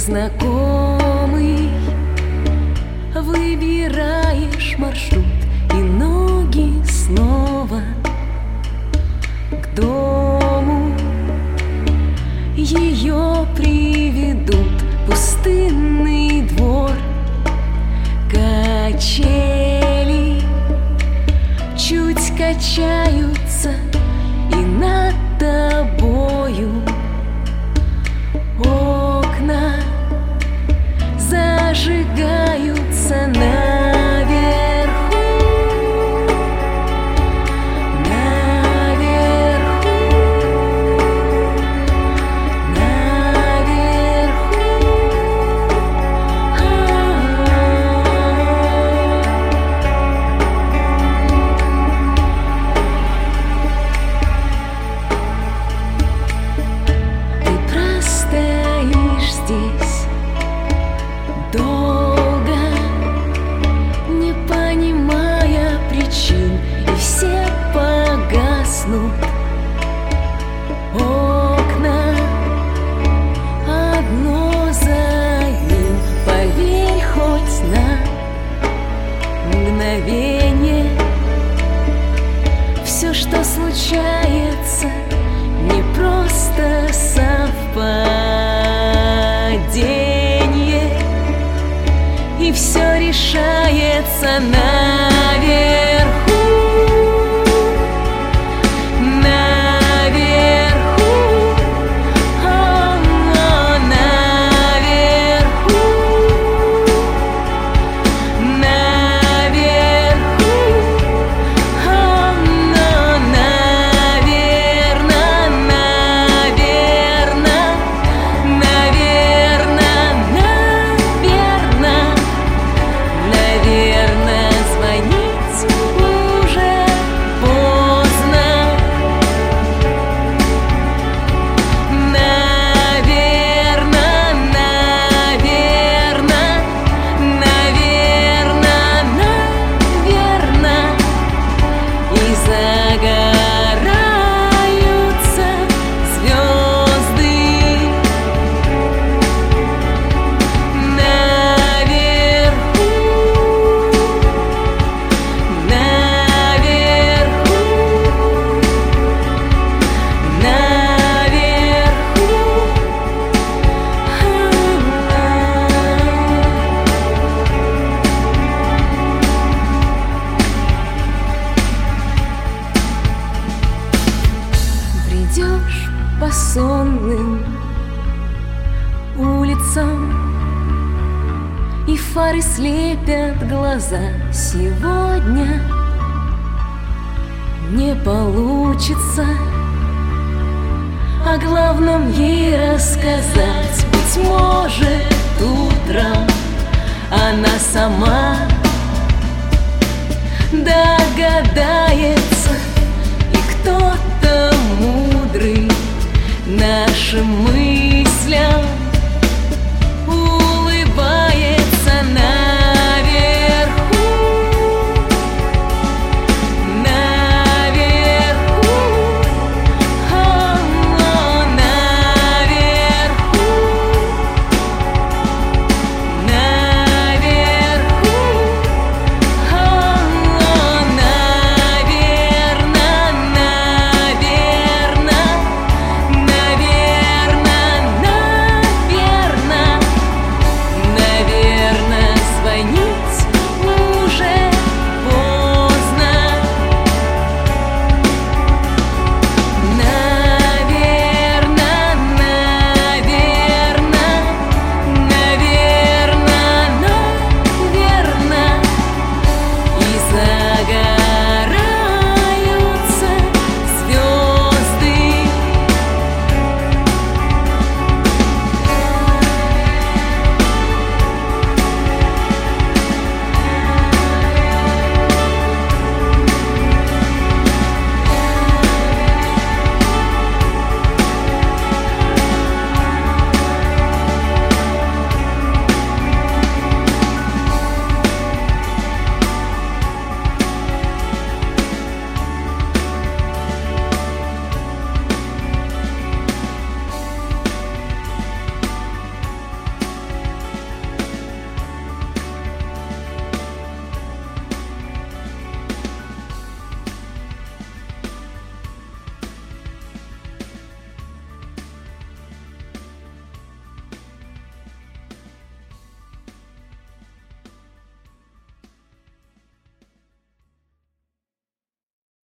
знакомый, выбираешь маршрут, и ноги снова к дому ее приведут. Пустынный двор, качели чуть качаются, и над тобою окна зажигаются наверху, наверху, наверху. Ты простоишь здесь долго, не понимая причин, и все погаснут окна одно за одним. Поверь хоть на мгновение, все, что случается, не просто совпадение, и все решается наверху, наверху, наверху, наверху, наверное, звонить уже поздно. Наверное, и загораются звезды. Наверху, наверху, наверху. Бредешь по сонным улицам, и фары слепят глаза. Сегодня не получится о главном ей рассказать. Быть может, утром она сама догадается.